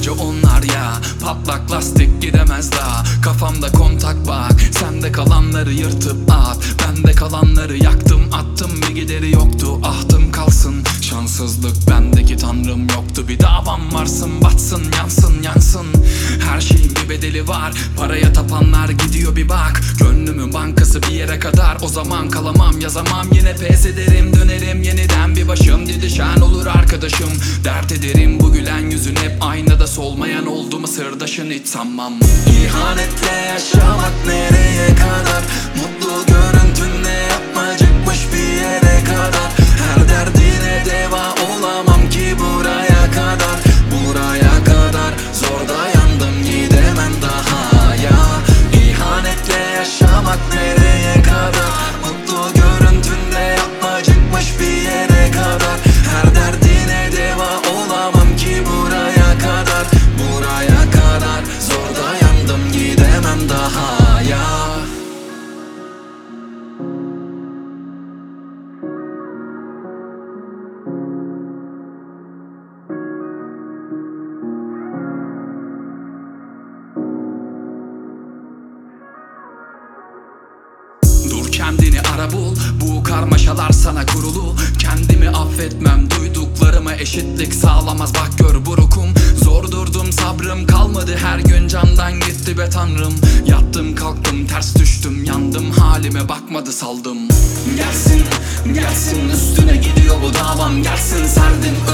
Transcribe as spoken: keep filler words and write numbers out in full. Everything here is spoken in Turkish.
acı onlar ya. Patlak lastik gidemez daha. Kafamda kontak bak, sende kalanları yırtıp at. Bende kalanları yaktım attım, bir gideri yoktu. Ahtım kalsın, şanssızlık bendeki tanrım yoktu. Bir davam varsın batsın yansın yansın. Her şeyin bir bedeli var, paraya tapanlar gidiyor bir bak. Gönlümün bankası bir yere kadar, o zaman kalamam yazamam. Yine pes ederim dönerim yeniden bir başım. Didişen olur arkadaşım, dert ederim bu gülen yüzün hep aynada solmayan oldu mu sırdaşın hiç sanmam. İhanetle yaşamak nereye kadar, mutlu görüntünle yapmacıkmış bir yere kadar. Her derdine deva olamam ki buraya kadar. Buraya kadar zor dayandım, gidemem daha ya. İhanetle yaşamak nereye kadar, mutlu görüntünle yapmacıkmış bir yere kadar. Her derdine deva olamam ki buraya kadar. Buraya kadar zor dayandım, gidemem daha ya. Dur kendini ara bul, bu karmaşalar sana kurulu. Kendimi affetmem, duyduklarıma eşitlik sağlamaz. Bak gör burukum, zor durdum sabrım kalmadı. Her gün candan gitti be tanrım. Yattım kalktım ters düştüm, yandım halime bakmadı saldım. Gelsin gelsin üstüne gidiyor bu davam, gelsin serdim